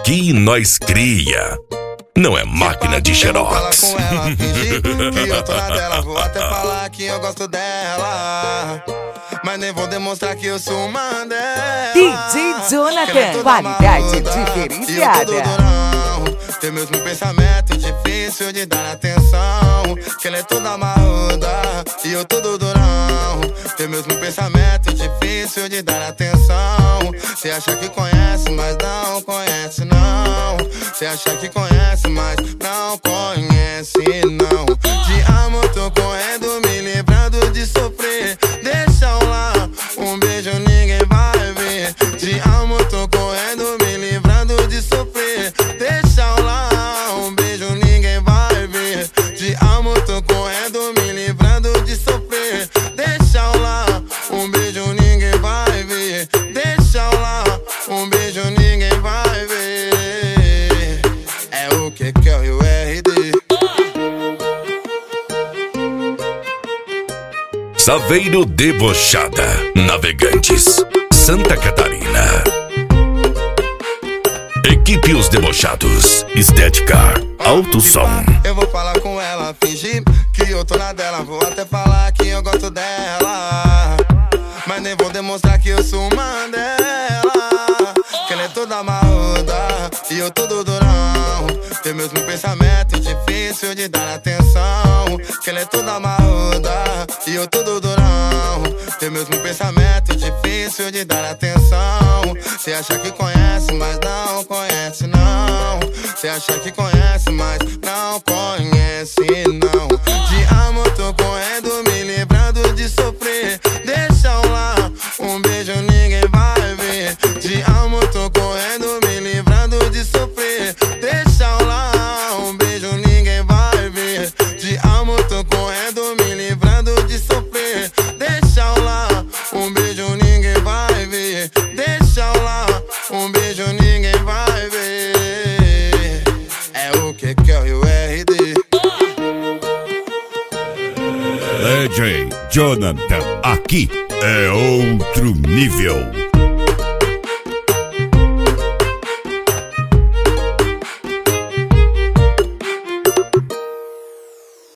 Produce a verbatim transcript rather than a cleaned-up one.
Aqui nós cria. Não é máquina de xerox. Eu vou falar com ela, fingir que eu tô na dela. Vou até falar que eu gosto dela, mas nem vou demonstrar que eu sou uma dela. D J Jonathan, qualidade diferenciada. Tem mesmo pensamento difícil de dar atenção, que ela é toda marruda e eu todo durão. Tem mesmo pensamento difícil de dar atenção. Cê acha que conhece, mas não conhece não. Cê acha que conhece, mas não conhece não. Te amo, tô correndo, me livrando de sofrer. Deixa eu lá, um beijo ninguém vai ver. Te amo, tô correndo, me livrando de sofrer. Deixa eu lá, um beijo ninguém vai ver. Te amo, tô correndo, me livrando de sofrer. Deixa eu lá, um beijo ninguém vai ver. Deixa eu lá, um beijo ninguém vai ver. É o que que é o R D. Saveiro Debochada, Navegantes, Santa Catarina. Equipe Os Debochados, Estética, Alto Som. Eu vou falar com ela, fingir que eu tô na dela. Vou até falar que eu gosto dela, mas nem vou demonstrar que eu sou uma dela. Que ela é toda marruda e eu todo durão. Tem mesmo pensamento difícil de dar atenção, que ela é toda marruda e eu todo durão. Tem mesmo pensamento difícil de dar atenção. Cê acha que conhece, mas não conhece não. Cê acha que conhece, mas não conhece não. Te amo, tô correndo, me livrando de sofrer. Deixa eu lá, um beijo ninguém vai ver. Te amo, tô correndo, me livrando de sofrer. Deixa eu lá, um beijo ninguém vai ver. Te amo, tô correndo, me livrando de sofrer. Deixa eu lá, um beijo ninguém vai ver. Deixa eu lá, um beijo ninguém vai ver. É o que que é o R D. D J Jonathan, aqui é outro nível.